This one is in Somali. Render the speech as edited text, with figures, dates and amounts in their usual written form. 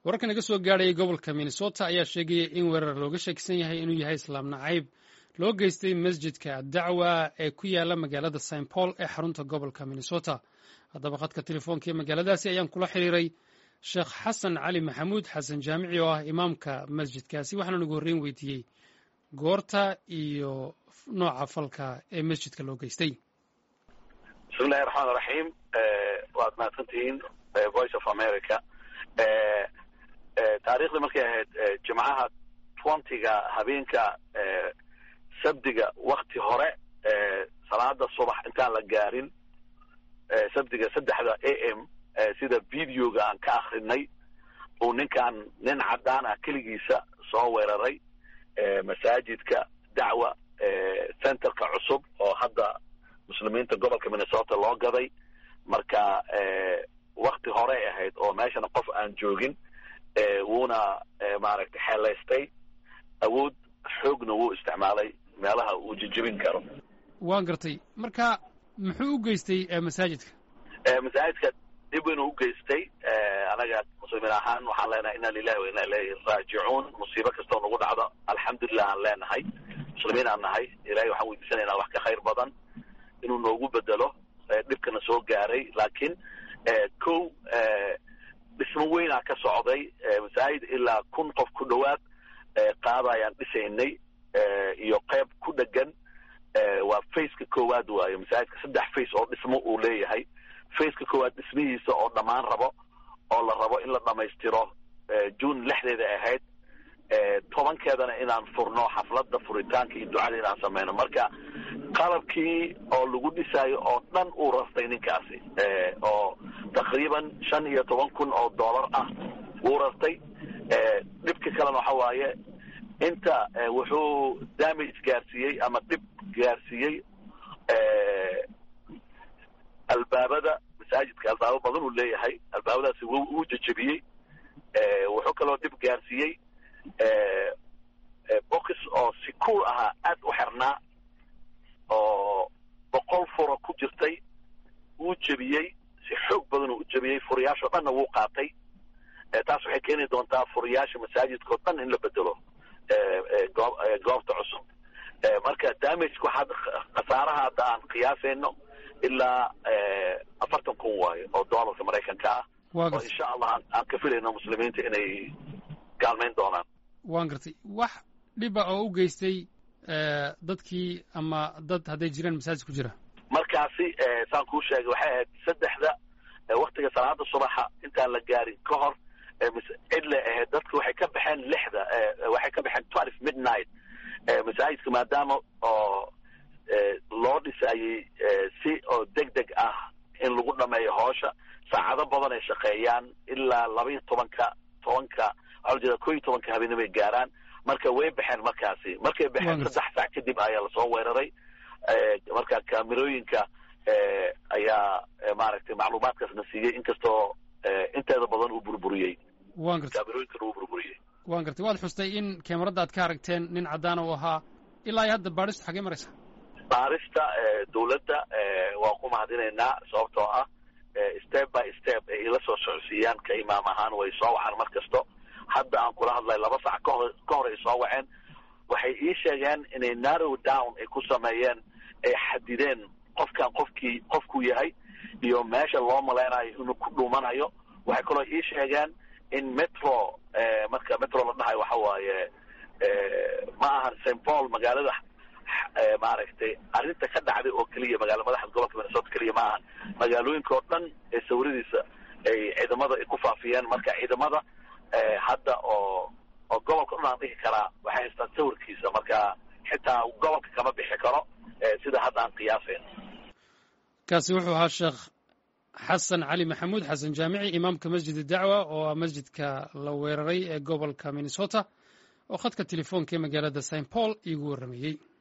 wararkan naga soo gaadhayay gobolka Minnesota ayaa sheegaya in weerar looga shakisan yahay inuu yahay islaam nacayb loo geystay masjidka dacwa ee ku yaala magaalada St Paul ee xarunta gobolka Minnesota. haddaba khadka telefoonka ee magaaladaasi ayaan kula xiriiray Sheekh Xasan Cali Maxamuud Xasan Jaamici oo ah imaamka masjidkaasi, waxaana ugu horreyn weydiiyey goorta iyo nooca falka ee masjidka loo geystay. bismillahi raxmaani raxiim. waad mahadsantihiin Voice of America. taariikhdii markay ahayd jimcaha 20ga habeenka sabdiga wakti hore salaada subax intaan la gaarin sabdiga 3 AM sida videoga aan ka akhrinay uu nin cadaan ah keligiisa soo weeraray masaajidka dacwa centerka cusub oo hadda muslimiinta gobolka Minnesota loo gaday. marka wakti hore ahayd oo meeshana qof aan joogin wuuna maaragtay xeelaystay awood xoogna wuu isticmaalay meelaha uu jijibin karo. waan gartay. marka muxuu u geystay masaajidka dib inuu u geystay. anaga muslimiin ahaan waxaan leenahay inna lillahi wa inna ilayhi raajicuun. musiibo kastoo nagu dhacdo alxamdulillah aan leenahay, muslimiin aan nahay. ilahay waxaan weydiisanaynaa wax ka khayr badan inuu noogu bedelo dhibkana soo gaaray. laakiin dhismo weynaa ka socday masaajid ilaa 1,000 qof ku dhowaad qaada ayaan dhisaynay iyo qayb ku dhegan. waa faceka koowaad waaye masaajidka 3 face oo dhismo uu leeyahay. faceka koowaad dhismihiisa oo dhammaan rabo oo la rabo in la dhamaystiro June 6 ahayd 10keedana inaan furno xafladda furitaanka iyo ducada inaan sameyno. marka qalabkii oo lagu dhisaayo oo dhan uu rastay ninkaasi oo taqriiban $15,000 ah wuu rastay. dhibka kalena waxa waaye inta wuxuu damage gaarsiiyey ama dhib gaarsiiyey albaabada masaajidka. albaabo badan uu leeyahay, albaabadaasi wuu jajabiyey. wuxuu kaloo dhib gaarsiiyey box oo sikuur ahaa aad u xirnaa oo 100 furo ku jirtay wuu jebiyey. si xoog badan uu jebiyey. furiyaashoo dhanna wuu qaatay. taas waxay keeni doontaa furiyaasha masaajidka oo dhan in la bedelo goobta cusub. marka damage waxaad khasaaraha hadda aan qiyaasayno ilaa 40,000 waaye oo doolarka Mareykanka ah oo insha Allah aan ka filayno muslimiinta inay kaalmeyn doonaan. waan gartay. wax dhiba oo u geystay dadkii ama dad hadday jiraan masaajid ku jira markaasi saan kuu sheegay waxay ahayd 3 waqtiga salaada subaxa intaan la gaarin ka hor cidle ahayd. dadku waxay ka baxeen 6 waxay ka baxeen 12 midnight masaajidka maadaama oo loo dhisayay si oo degdeg ah in lagu dhameeyo hawsha. saacado badan ay shaqeeyaan ilaa 12 habeenimo ay gaaraan. marka way baxeen. markay baxeen 3 saac kadib ayaa lasoo weeraray. marka kaamirooyinka ayaa maaragtay macluumaadkaasna siiyey inkastoo inteeda badan uu burburiyey. waan gartay. kaamirooyinkana uu burburiyey. waan gartay. waad xustay in kamarada aad ka aragteen nin cadaan uu ahaa. ilaa iyo hadda baadhistu xagee maraysa? baarista dawladda waan ku mahadinaynaa sababtoo ah step by step ay ila soo socodsiiyaan ka imaam ahaan way soo wacaan mar kasto. hadda aan kula hadlay 2 saac ka hor ay soo waceen. waxay ii sheegeen inay narrow down ay ku sameeyeen, ay xadideen qofkuu yahay iyo meesha loo maleynayo inuu ku dhuumanayo. waxay kaloo ii sheegeen in metro marka metro la dhahay waxa waaye ma ahan St Paul magaalada maaragtay arrinta ka dhacday oo kaliya magaalo madaxda gobolka Minnesota kaliya ma ahan magaalooyinka oo dhan ee sawiradiisa ay ciidamada ku faafiyeen. marka ciidamada hadda oo gobolka dhan aan dhihi karaa waxay haystaan sawirkiisa. marka xitaa gobolka kama bixi karo sida hadda aan qiyaasayno. kaasi wuxuu ahaa Sheekh Xasan Cali Maxamuud Xasan Jaamici, imaamka masjid dacwa oo masjidka la weeraray ee gobolka Minnesota oo khadka telefoonka ee magaalada St Paul igu waramayay.